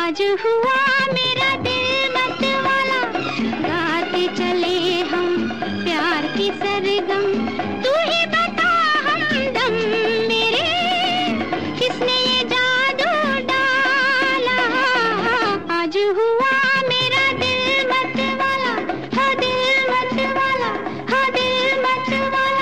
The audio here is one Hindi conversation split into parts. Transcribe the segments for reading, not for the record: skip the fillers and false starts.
आज हुआ मेरा दिल मत वाला, गाते चले हम प्यार की सरगम। तू ही बता हमदम मेरे, किसने ये जादू डाला। आज हुआ मेरा दिल मत वाला, हाँ दिल मत वाला, हाँ दिल मत वाला।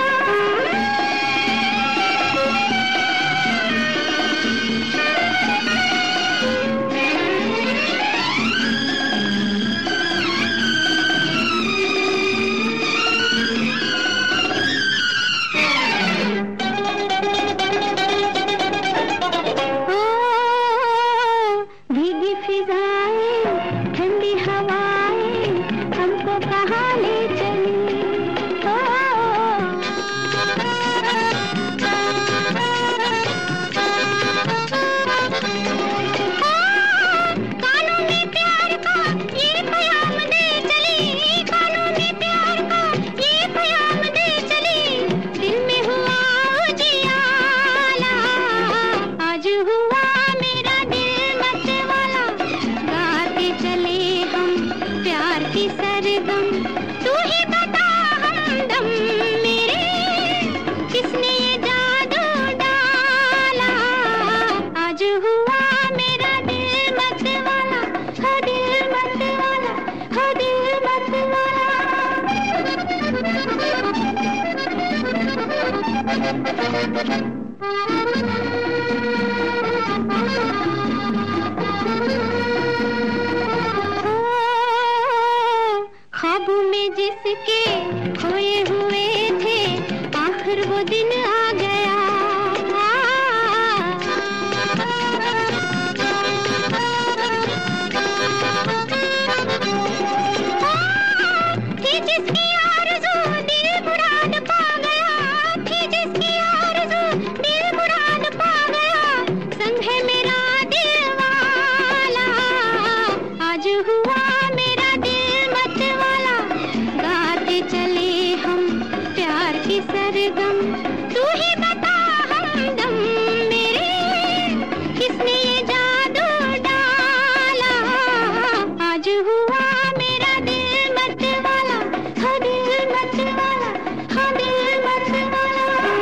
सरगम तू ही बता हमदम मेरे, किसने ये जादू डाला। आज हुआ मेरा दिल मत वाला, हाँ दिल मत वाला, हाँ दिल मत वाला। ख्वाबों में जिसके खोए हुए थे, आखिर वो दिन आ गया। थी जिसकी आरज़ू दिल मुराद पा गया, थी जिसकी आरज़ू दिल मुराद पा गया, संग है मेरा दिल वाला। आज हुआ मेरा दिल मत वाला, गाते चले हम प्यार की सरगम। तू ही बता हमदम मेरे, किसने ये जादू डाला। आज हुआ मेरा दिल मत वाला, हाँ दिल मत वाला, हाँ दिल मत वाला।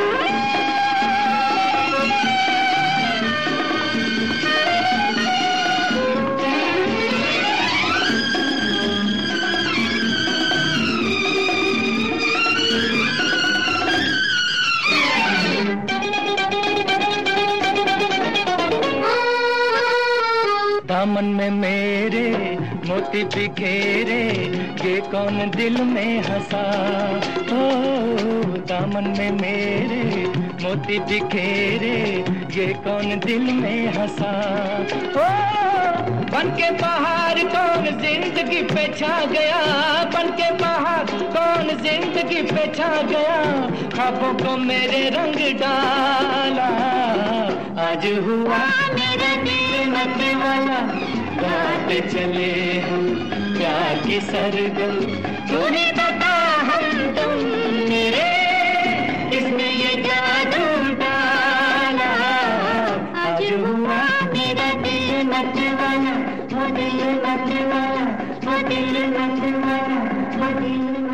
दामन में मेरे मोती बिखेरे, ये कौन दिल में हंसा। ओ दामन में मेरे मोती बिखेरे, ये कौन दिल में हंसा। ओ बन के पहाड़ कौन जिंदगी पे छा गया, बन के पहाड़ कौन जिंदगी पे छा गया, ख्वाबों को मेरे रंग डाला। आज हुआ मेरा दिल मत वाला, गाते चले हम प्यार की सरगम। तूने बता हम तुम मेरे, इसमें ये जादू डाला। आज हुआ मेरा दिल मत वाला, वो दिल मत वाला, वो दिल मत वाला, वो दिल